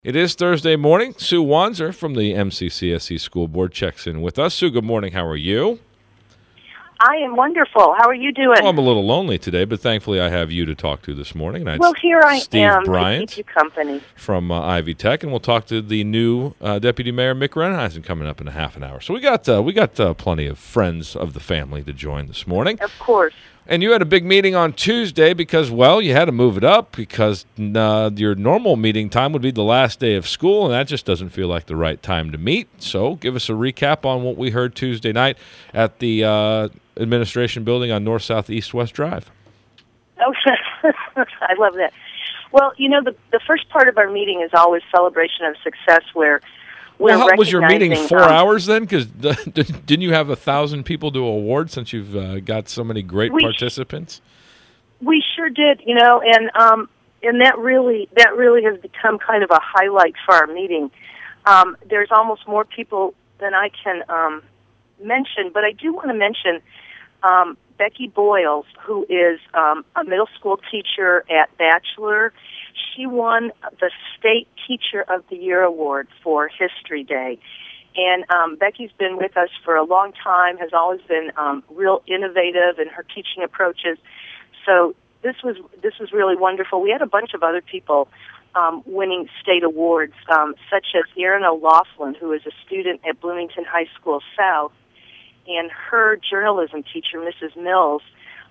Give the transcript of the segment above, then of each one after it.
It is Thursday morning. Sue Wanzer from the MCCSE School Board checks in with us. Sue, good morning. How are you? I am wonderful. How are you doing? Well, I'm a little lonely today, but thankfully I have you to talk to this morning. And well, here I Steve am Bryant to keep you company. From Ivy Tech, and we'll talk to the new Deputy Mayor Mick Renneisen coming up in a half an hour. So we got plenty of friends of the family to join this morning. Of course. And you had a big meeting on Tuesday because, well, you had to move it up because your normal meeting time would be the last day of school, and that just doesn't feel like the right time to meet. So give us a recap on what we heard Tuesday night at the administration building on North, South, East, West Drive. Oh, I love that. Well, you know, the first part of our meeting is always celebration of success where we're Well, was your meeting 4 hours then? Because didn't you have 1,000 people to award since you've got so many great participants? We sure did, you know, and that really has become kind of a highlight for our meeting. There's almost more people than I can mention, but I do want to mention Becky Boyles, who is a middle school teacher at Bachelor. She won the State Teacher of the Year Award for History Day. And Becky's been with us for a long time, has always been real innovative in her teaching approaches. So this was really wonderful. We had a bunch of other people winning state awards, such as Erin O'Laughlin, who is a student at Bloomington High School South, and her journalism teacher, Mrs. Mills.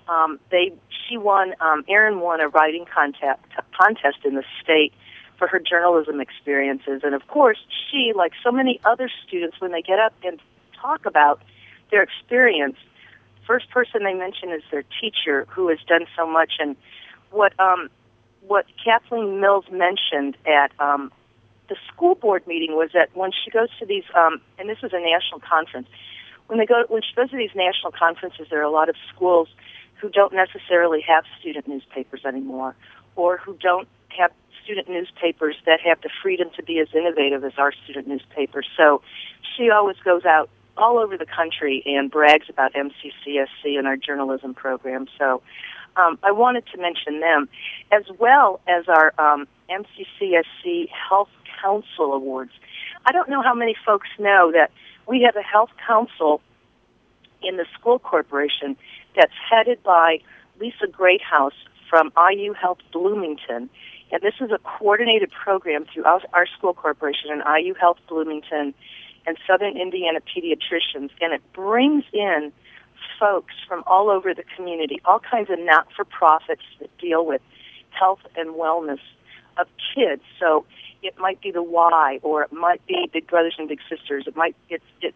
Erin won a writing contest in the state for her journalism experiences. And of course, she, like so many other students, when they get up and talk about their experience, first person they mention is their teacher, who has done so much. And what Kathleen Mills mentioned at the school board meeting was that when she goes to these, and this is a national conference, when she goes to these national conferences, there are a lot of schools who don't necessarily have student newspapers anymore, or who don't have student newspapers that have the freedom to be as innovative as our student newspapers. So she always goes out all over the country and brags about MCCSC and our journalism program. So I wanted to mention them, as well as our MCCSC Health Council Awards. I don't know how many folks know that we have a health council in the school corporation that's headed by Lisa Greathouse from IU Health Bloomington. And this is a coordinated program throughout our school corporation and IU Health Bloomington and Southern Indiana Pediatricians. And it brings in folks from all over the community, all kinds of not-for-profits that deal with health and wellness of kids. So it might be the Y, or it might be Big Brothers and Big Sisters. It's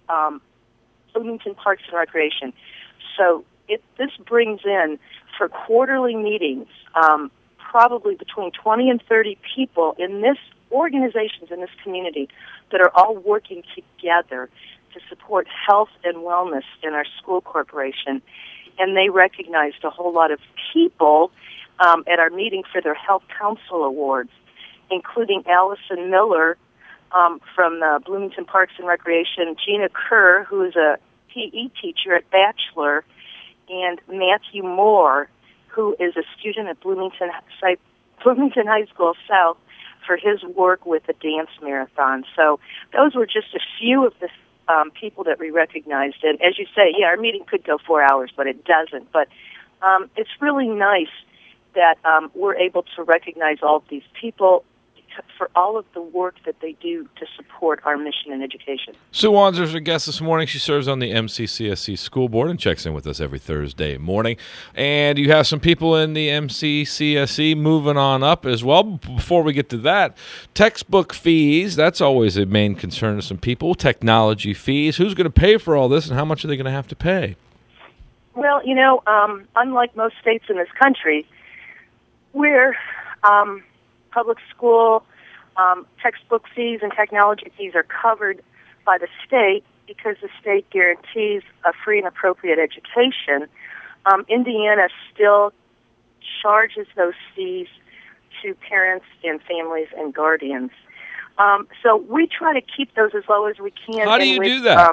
Bloomington Parks and Recreation. So this brings in, for quarterly meetings, probably between 20 and 30 people in this organizations in this community that are all working together to support health and wellness in our school corporation. And they recognized a whole lot of people at our meeting for their Health Council Awards, including Allison Miller from Bloomington Parks and Recreation, Gina Kerr, who is a PE teacher at Bachelor, and Matthew Moore, who is a student at Bloomington High School South, for his work with the dance marathon. So those were just a few of the people that we recognized. And as you say, yeah, our meeting could go 4 hours, but it doesn't. But it's really nice that we're able to recognize all of these people for all of the work that they do to support our mission in education. Sue Wanzer is our guest this morning. She serves on the MCCSE School Board and checks in with us every Thursday morning. And you have some people in the MCCSE moving on up as well. Before we get to that, textbook fees, that's always a main concern of some people. Technology fees, who's going to pay for all this and how much are they going to have to pay? Well, you know, unlike most states in this country, we're public school textbook fees and technology fees are covered by the state because the state guarantees a free and appropriate education. Indiana still charges those fees to parents and families and guardians. So we try to keep those as low as we can. How do you do that?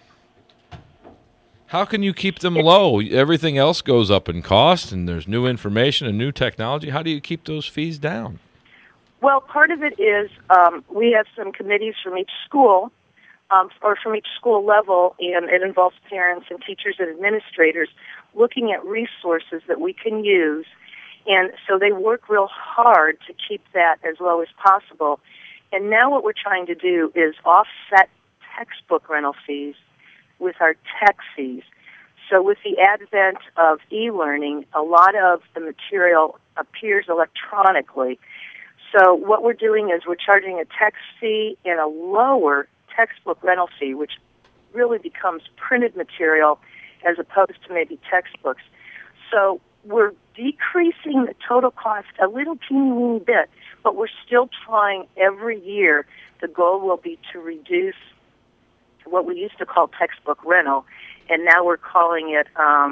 How can you keep them low? Everything else goes up in cost, and there's new information and new technology. How do you keep those fees down? Well, part of it is we have some committees from each school, or from each school level, and it involves parents and teachers and administrators looking at resources that we can use. And so they work real hard to keep that as low as possible. And now what we're trying to do is offset textbook rental fees with our tech fees. So with the advent of e-learning, a lot of the material appears electronically. So what we're doing is we're charging a text fee and a lower textbook rental fee, which really becomes printed material as opposed to maybe textbooks. So we're decreasing the total cost a little teeny bit, but we're still trying every year. The goal will be to reduce what we used to call textbook rental, and now we're calling it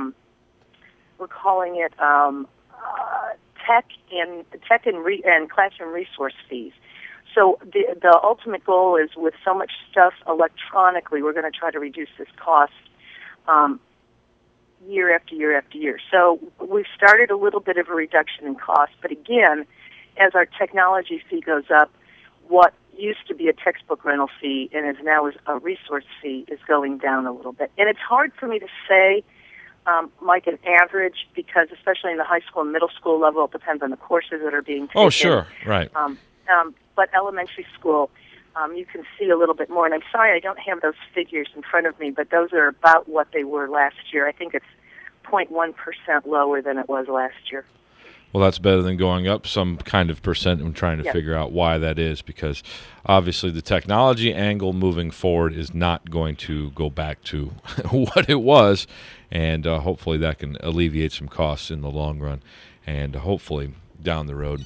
tech and classroom resource fees. So the ultimate goal is, with so much stuff electronically, we're going to try to reduce this cost year after year after year. So we've started a little bit of a reduction in cost, but again, as our technology fee goes up, what used to be a textbook rental fee and is now a resource fee is going down a little bit. And it's hard for me to say, like an average, because especially in the high school and middle school level, it depends on the courses that are being taken. Oh, sure, right. But elementary school, you can see a little bit more. And I'm sorry I don't have those figures in front of me, but those are about what they were last year. I think it's 0.1% lower than it was last year. Well, that's better than going up some kind of percent and trying to figure out why that is, because obviously the technology angle moving forward is not going to go back to what it was, and hopefully that can alleviate some costs in the long run, and hopefully down the road.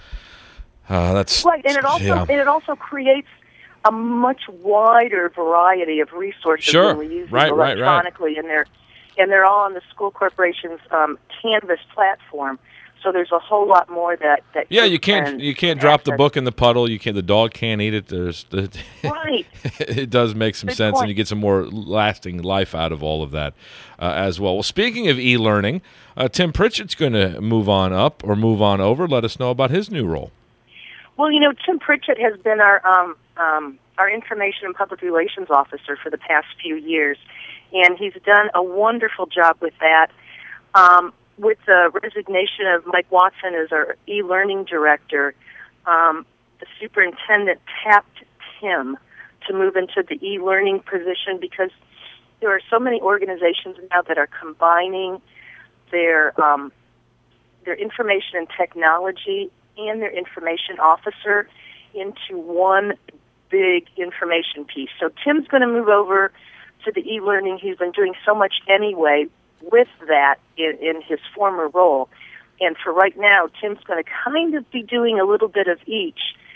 That's right, and it also creates a much wider variety of resources when we use them electronically, and they're all on the school corporation's Canvas platform. So there's a whole lot more that you can't drop the book in the puddle. The dog can't eat it. Right. It does make some sense, and you get some more lasting life out of all of that as well. Well, speaking of e-learning, Tim Pritchett's going to move on over. Let us know about his new role. Well, Tim Pritchett has been our information and public relations officer for the past few years, and he's done a wonderful job with that. With the resignation of Mike Watson as our e-learning director, the superintendent tapped Tim to move into the e-learning position, because there are so many organizations now that are combining their information and technology and their information officer into one big information piece. So Tim's going to move over to the e-learning. He's been doing so much anyway with that in his former role. And for right now, Tim's going to kind of be doing a little bit of each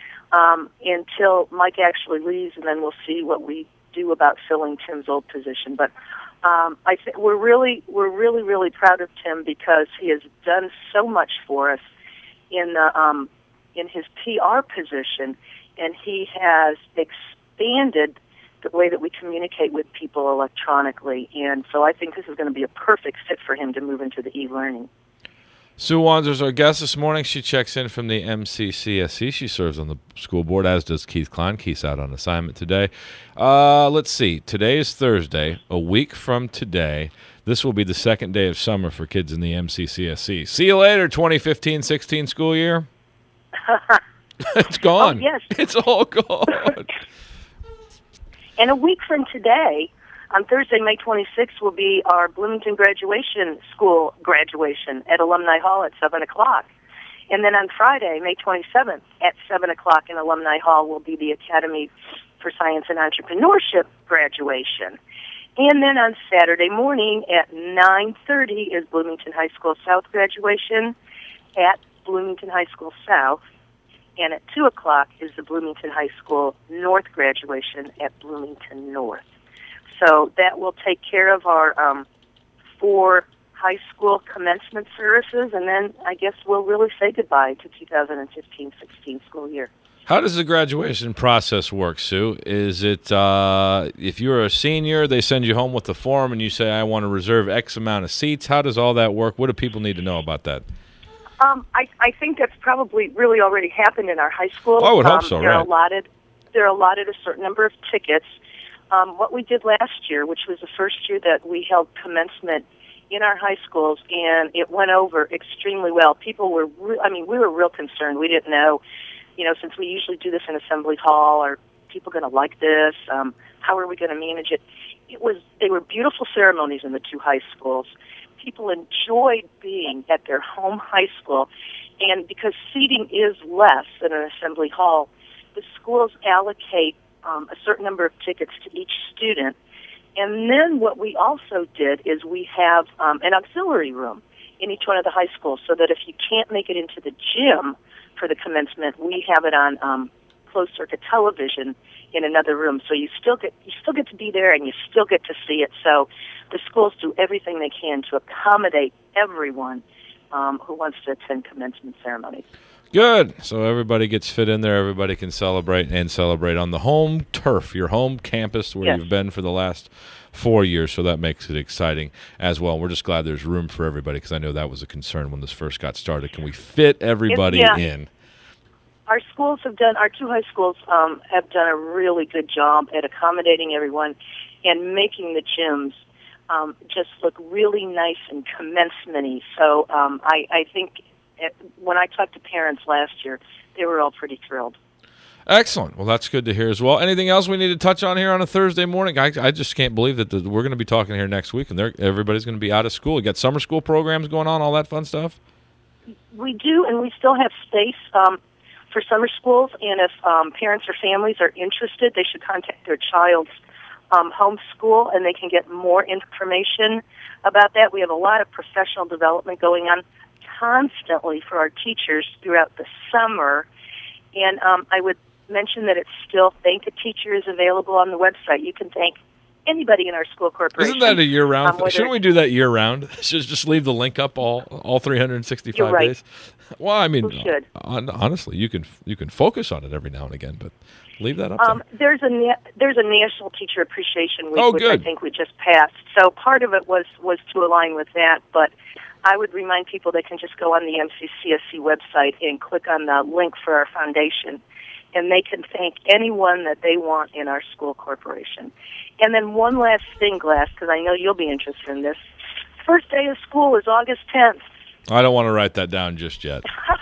until Mike actually leaves, and then we'll see what we do about filling Tim's old position. But I think we're really proud of Tim, because he has done so much for us in his PR position, and he has expanded the way that we communicate with people electronically. And so I think this is going to be a perfect fit for him to move into the e-learning. Sue Wanzer's our guest this morning. She checks in from the MCCSC. She serves on the school board, as does Keith Klein. Keith's out on assignment today. Let's see. Today is Thursday. A week from today, this will be the second day of summer for kids in the MCCSC. See you later, 2015-16 school year. It's gone. Oh, yes. It's all gone. And a week from today, on Thursday, May 26th, will be our Bloomington School graduation at Alumni Hall at 7 o'clock. And then on Friday, May 27th, at 7 o'clock in Alumni Hall, will be the Academy for Science and Entrepreneurship graduation. And then on Saturday morning at 9:30 is Bloomington High School South graduation at Bloomington High School South. And at 2 o'clock is the Bloomington High School North graduation at Bloomington North. So that will take care of our 4 high school commencement services, and then I guess we'll really say goodbye to 2015-16 school year. How does the graduation process work, Sue? Is it, if you're a senior, they send you home with a form and you say, I want to reserve X amount of seats? How does all that work? What do people need to know about that? I think that's probably really already happened in our high schools. I would hope so, they're right. They're allotted a certain number of tickets. What we did last year, which was the first year that we held commencement in our high schools, and it went over extremely well. People were, we were real concerned. We didn't know, since we usually do this in Assembly Hall, are people going to like this? How are we going to manage it? They were beautiful ceremonies in the two high schools. People enjoyed being at their home high school, and because seating is less than an Assembly Hall, the schools allocate a certain number of tickets to each student. And then what we also did is we have an auxiliary room in each one of the high schools, so that if you can't make it into the gym for the commencement, we have it on closed circuit television in another room. So you still get to be there, and you still get to see it. So the schools do everything they can to accommodate everyone who wants to attend commencement ceremonies. Good. So everybody gets fit in there. Everybody can celebrate on the home turf, your home campus where you've been for the last 4 years. So that makes it exciting as well. We're just glad there's room for everybody, because I know that was a concern when this first got started. Can we fit everybody in? Our two high schools have done a really good job at accommodating everyone and making the gyms just look really nice and commencement-y. So I think when I talked to parents last year, they were all pretty thrilled. Excellent. Well, that's good to hear as well. Anything else we need to touch on here on a Thursday morning? I just can't believe that we're going to be talking here next week, and everybody's going to be out of school. You got summer school programs going on, all that fun stuff? We do, and we still have space for summer schools, and if parents or families are interested, they should contact their child's home school, and they can get more information about that. We have a lot of professional development going on constantly for our teachers throughout the summer, and I would mention that it's still Thank a Teacher is available on the website. You can thank anybody in our school corporation. Isn't that a year-round? Shouldn't we do that year-round? Just leave the link up all 365 You're right. days? Well, I mean, we should. Honestly, you can focus on it every now and again, but leave that up there. There's a National Teacher Appreciation Week, which good. I think we just passed. So part of it was to align with that, but I would remind people they can just go on the MCCSC website and click on the link for our foundation, and they can thank anyone that they want in our school corporation. And then one last thing, Glass, because I know you'll be interested in this. First day of school is August 10th. I don't want to write that down just yet.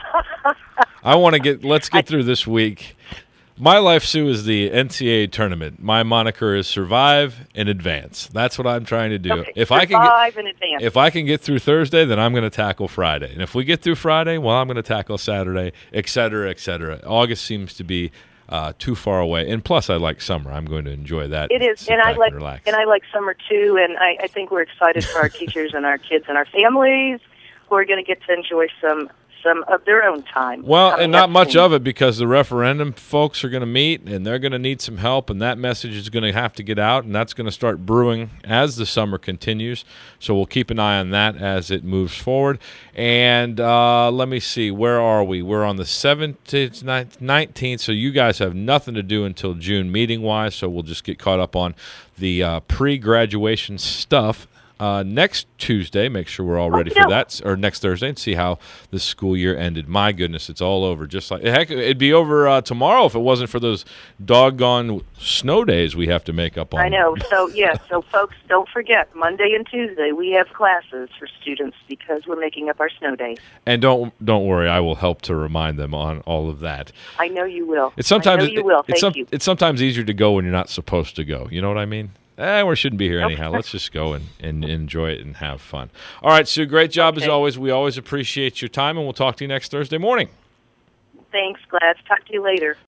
Let's get through this week. My life, Sue, is the NCAA tournament. My moniker is Survive in Advance. That's what I'm trying to do. Okay. Survive in advance. If I can get through Thursday, then I'm going to tackle Friday. And if we get through Friday, well, I'm going to tackle Saturday, et cetera, et cetera. August seems to be too far away. And plus, I like summer. I'm going to enjoy that. It is, and I like summer too. And I think we're excited for our teachers and our kids and our families who are going to get to enjoy some of their own time. Well, and not much of it, because the referendum folks are going to meet, and they're going to need some help, and that message is going to have to get out, and that's going to start brewing as the summer continues. So we'll keep an eye on that as it moves forward. And let me see, where are we? We're on the 17th, 19th, so you guys have nothing to do until June meeting-wise, so we'll just get caught up on the pre-graduation stuff. Next Tuesday, make sure we're all ready for that, or next Thursday, and see how the school year ended. My goodness, it's all over. Just like, heck, it'd be over tomorrow if it wasn't for those doggone snow days we have to make up on. I know. So folks, don't forget, Monday and Tuesday we have classes for students because we're making up our snow days. And don't worry, I will help to remind them on all of that. I know you will. It's sometimes you will. Thank you. It's sometimes easier to go when you're not supposed to go. You know what I mean? We shouldn't be here anyhow. Let's just go and enjoy it and have fun. All right, Sue, great job as always. We always appreciate your time, and we'll talk to you next Thursday morning. Thanks, Glass. Talk to you later.